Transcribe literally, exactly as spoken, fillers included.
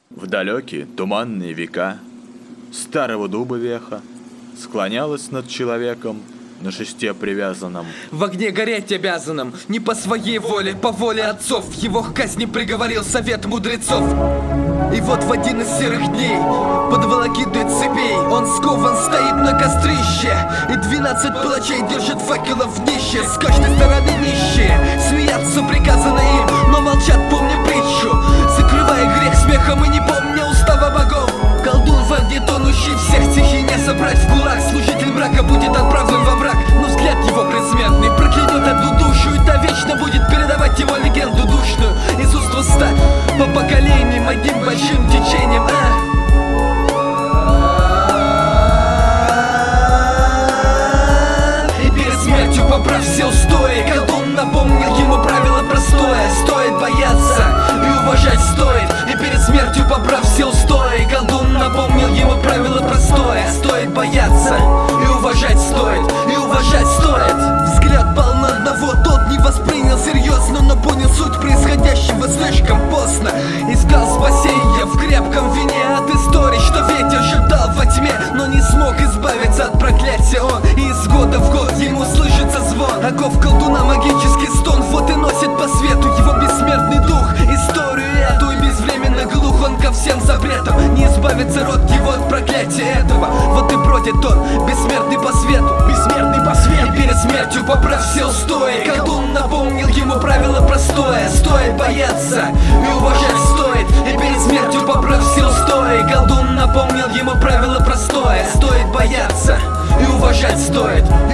В далекие туманные века старого дуба веха склонялась над человеком на шесте привязанном. В огне гореть обязанным, не по своей воле, по воле отцов. Его к казни приговорил совет мудрецов. И вот в один из серых дней под волокитой цепей он скован стоит на кострище, и двенадцать палачей держат факелов в днище. С каждой стороны нищие смеяться приказано им, но молчат, помня притчу, закрывая грех смехом и не помня устава богов. Колдун в огне тонущий, всех тихий не собрать в кулак. Служитель мрака будет отправлен во мрак, но взгляд его предсмертный проклянет одну душу, и та вечно будет передавать его легенду душную из уст в уста по поколениям одним большим течением. А? И перед смертью, поправ все устои, колдун напомнил ему правило простое: стоит бояться и уважать стоит. И перед смертью, поправ все устои, колдун напомнил ему правило простое: стоит бояться и уважать стоит, и уважать стоит. Взгляд пал на одного, тот не воспринял серьезно, но понял суть происходящего слишком поздно. Искал спасения в крепком вине от историй, что ветер шептал во тьме, но не смог избавиться от проклятия он. И из года в год ему слышится звон оков колдуна, магический стон. Вот и носит по свету его бессмертный дух историю эту, и безвременно глух он ко всем запретам. Не избавится род его от проклятия этого. Вот и бродит он, бессмертный по свету, бессмертный по свету. И перед смертью, поправ все устои, колдун напомнил ему правило простое: стоит бояться и уважать стоит. И перед смертью, поправ все устои, колдун напомнил ему правило простое: стоит бояться и уважать стоит.